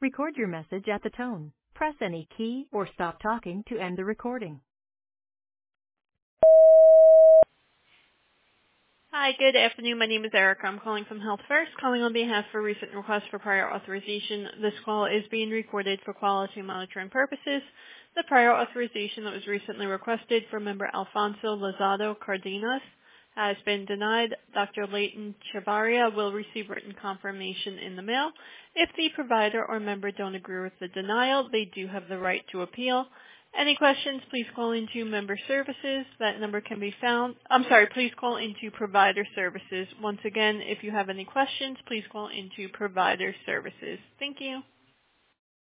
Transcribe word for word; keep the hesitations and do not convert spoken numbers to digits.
Record your message at the tone. Press any key or stop talking to end the recording. Hi, good afternoon. My name is Erica. I'm calling from Health First, calling on behalf of a recent request for prior authorization. This call is being recorded for quality monitoring purposes. The prior authorization that was recently requested for member Alfonso Lozado Cardenas has been denied. Doctor Leighton Chavarria will receive written confirmation in the mail. If the provider or member don't agree with the denial, they do have the right to appeal. Any questions, please call into member services. That number can be found. I'm sorry, please call into provider services. Once again, if you have any questions, please call into provider services. Thank you.